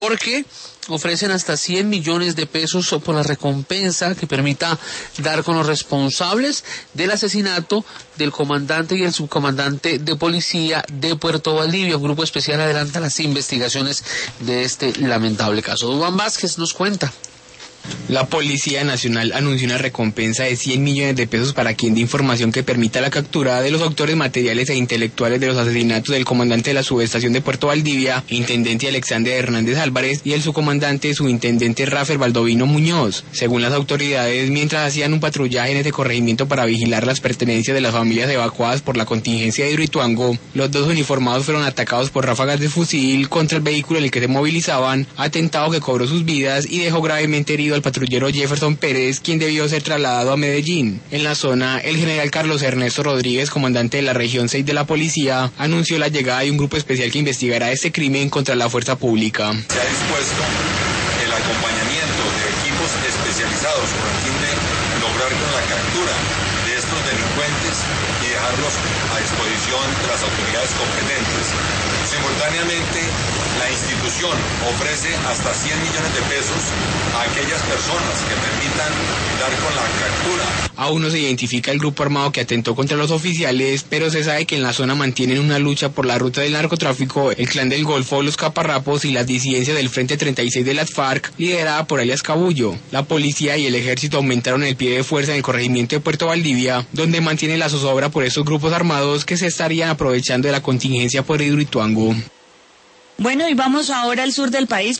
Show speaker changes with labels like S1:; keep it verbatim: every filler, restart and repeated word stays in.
S1: porque ofrecen hasta cien millones de pesos por la recompensa que permita dar con los responsables del asesinato del comandante y el subcomandante de policía de Puerto Valdivia. Un grupo especial adelanta las investigaciones de este lamentable caso. Duván Vázquez nos cuenta.
S2: La Policía Nacional anunció una recompensa de cien millones de pesos para quien dé información que permita la captura de los autores materiales e intelectuales de los asesinatos del comandante de la subestación de Puerto Valdivia, intendente Alexander Hernández Álvarez, y el subcomandante subintendente Rafael Baldovino Muñoz. Según las autoridades, mientras hacían un patrullaje en este corregimiento para vigilar las pertenencias de las familias evacuadas por la contingencia de Hidroituango, los dos uniformados fueron atacados por ráfagas de fusil contra el vehículo en el que se movilizaban, atentado que cobró sus vidas y dejó gravemente herido al patrullero Jefferson Pérez, quien debió ser trasladado a Medellín. En la zona, el general Carlos Ernesto Rodríguez, comandante de la región seis de la policía, anunció la llegada de un grupo especial que investigará este crimen contra la fuerza pública.
S3: Se ha dispuesto el acompañamiento de equipos especializados con el fin de lograr con la captura de estos delincuentes y dejarlos a disposición de las autoridades competentes. Simultáneamente, la institución ofrece hasta cien millones de pesos a aquellas personas que permitan dar con la captura.
S2: Aún no se identifica el grupo armado que atentó contra los oficiales, pero se sabe que en la zona mantienen una lucha por la ruta del narcotráfico, el Clan del Golfo, los Caparrapos y las disidencias del Frente treinta y seis de las FARC, liderada por alias Cabullo. La policía y el ejército aumentaron el pie de fuerza en el corregimiento de Puerto Valdivia, donde mantiene la zozobra por estos grupos armados que se estarían aprovechando de la contingencia por Hidroituango.
S4: Bueno, y vamos ahora al sur del país.